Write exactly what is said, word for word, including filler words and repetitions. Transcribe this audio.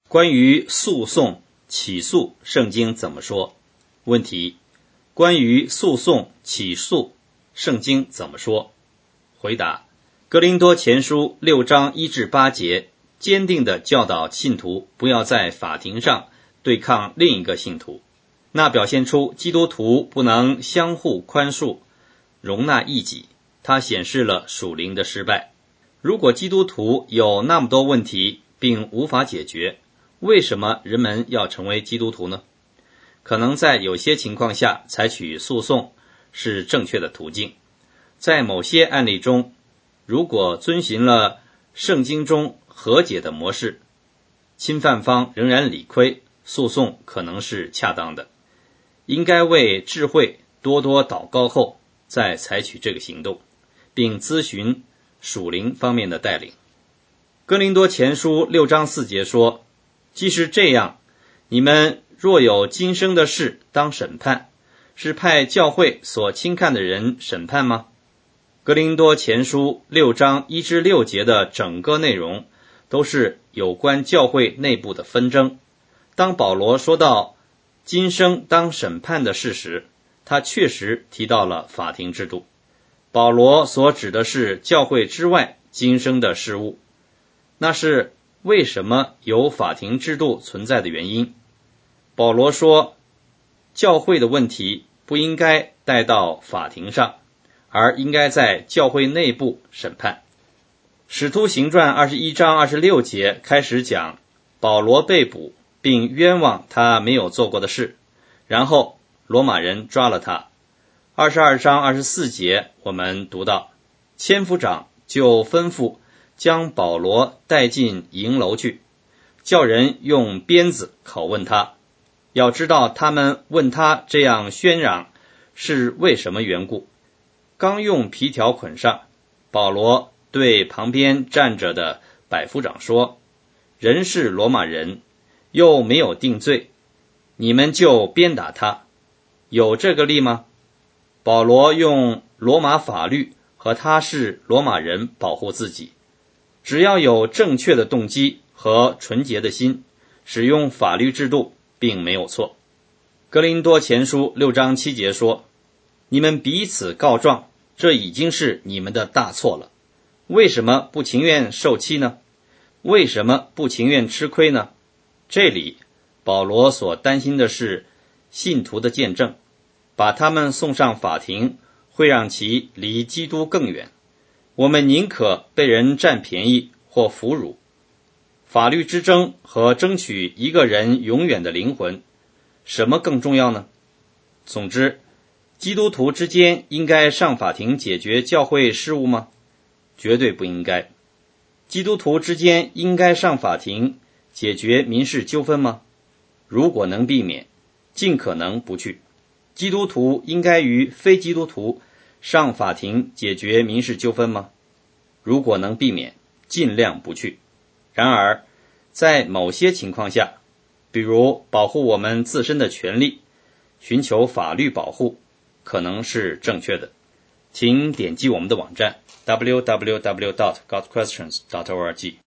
关于诉讼、起诉，圣经怎么说？问题：关于诉讼、起诉，圣经怎么说？回答：哥林多前书六章一至八节，坚定地教导信徒不要在法庭上对抗另一个信徒，那表现出基督徒不能相互宽恕、容纳异己，它显示了属灵的失败。如果基督徒有那么多问题并无法解决，为什么人们要成为基督徒呢？可能在有些情况下采取诉讼是正确的途径。在某些案例中，如果遵循了圣经中和解的模式，侵犯方仍然理亏，诉讼可能是恰当的。应该为智慧多多祷告后再采取这个行动，并咨询属灵方面的带领。哥林多前书六章四节说，既是这样，你们若有今生的事当审判，是派教会所轻看的人审判吗？哥林多前书六章一至六节的整个内容都是有关教会内部的纷争。当保罗说到今生当审判的事时，他确实提到了法庭制度。保罗所指的是教会之外今生的事物，那是为什么有法庭制度存在的原因。保罗说，教会的问题不应该带到法庭上，而应该在教会内部审判。使徒行传二十一章二十六节开始讲保罗被捕，并冤枉他没有做过的事，然后罗马人抓了他。二十二章二十四节我们读到，千夫长就吩咐将保罗带进营楼去，叫人用鞭子拷问他。要知道他们问他这样喧嚷是为什么缘故。刚用皮条捆上，保罗对旁边站着的百夫长说，人是罗马人，又没有定罪，你们就鞭打他，有这个例吗？保罗用罗马法律和他是罗马人保护自己，只要有正确的动机和纯洁的心，使用法律制度并没有错。哥林多前书六章七节说，你们彼此告状，这已经是你们的大错了。为什么不情愿受欺呢？为什么不情愿吃亏呢？这里保罗所担心的是信徒的见证，把他们送上法庭会让其离基督更远。我们宁可被人占便宜或俘虏。法律之争和争取一个人永远的灵魂，什么更重要呢？总之，基督徒之间应该上法庭解决教会事务吗？绝对不应该。基督徒之间应该上法庭解决民事纠纷吗？如果能避免，尽可能不去。基督徒应该与非基督徒上法庭解决民事纠纷吗？如果能避免，尽量不去。然而，在某些情况下，比如保护我们自身的权利，寻求法律保护，可能是正确的。请点击我们的网站 double-u double-u double-u dot got questions dot org